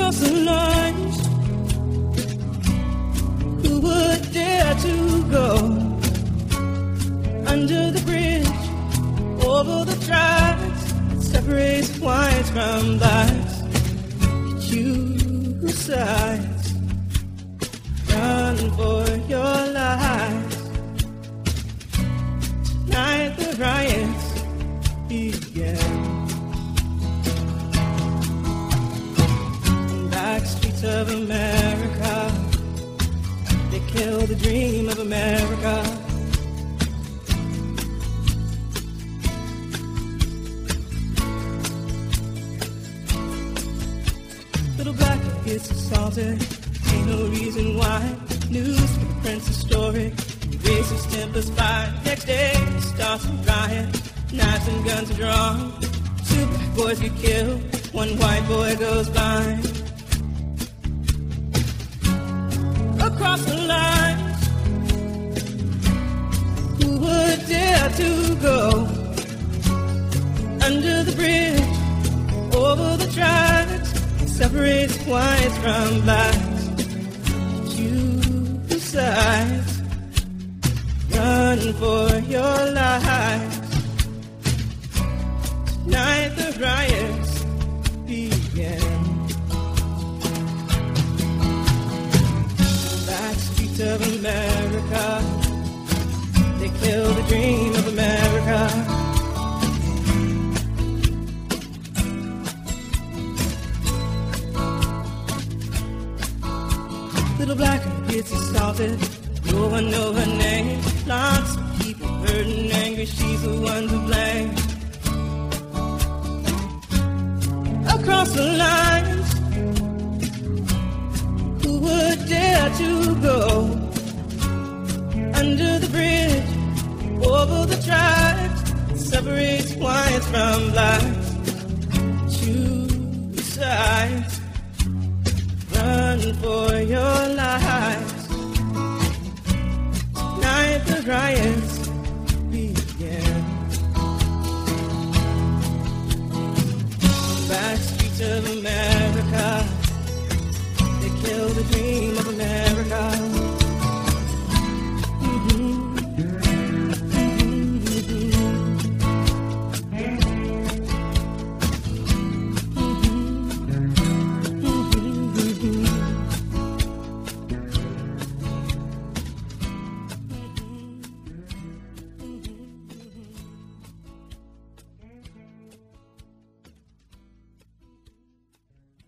Across the lines, who would dare to go under the bridge, over the tracks that separates whites from blacks? Choose sides, run for your lives. Tonight the riots begin. Back streets of America, they kill the dream of America. Little black gets assaulted, ain't no reason why. News for the prince historic, racist tempers fight. Next day starts a riot, knives and guns are drawn. 2 black boys get killed, 1 white boy goes blind. Across the lines, who would dare to go under the bridge, over the tracks that separates whites from blacks? Choose sides, run for your lives. Tonight the riots begin. Of America, they kill the dream of America. Little black girl gets assaulted, no one know her name. Lots of people hurt and angry, she's the one to blame. Across the lines, who would dare to go under the bridge, over the tracks that separates whites from blacks? Choose sides, run for your lives. Tonight the riots begin. Back streets of America, they kill the dream of America.